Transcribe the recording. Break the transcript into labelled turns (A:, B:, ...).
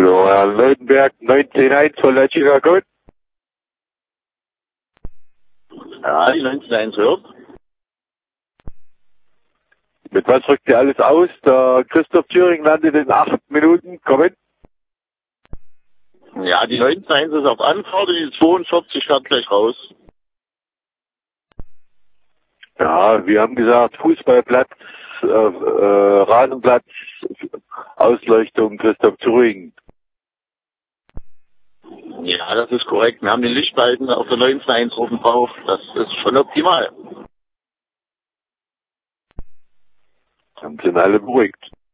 A: So, Herr Leutenberg, 19.1 von Leipziger Code.
B: Ja, die 19.1 hört.
A: Mit was rückt ihr alles aus? Der Christoph Thüring landet in 8 Minuten. Kommen.
B: Ja, die 19.1 ist auf Anfahrt und die 42 fährt gleich raus.
A: Ja, wir haben gesagt, Fußballplatz, Rasenplatz, Ausleuchtung, Christoph Thüring.
B: Ja, das ist korrekt. Wir haben den Lichtbalken auf der 19.1 oben drauf. Das ist schon optimal.
A: Dann sind alle beruhigt.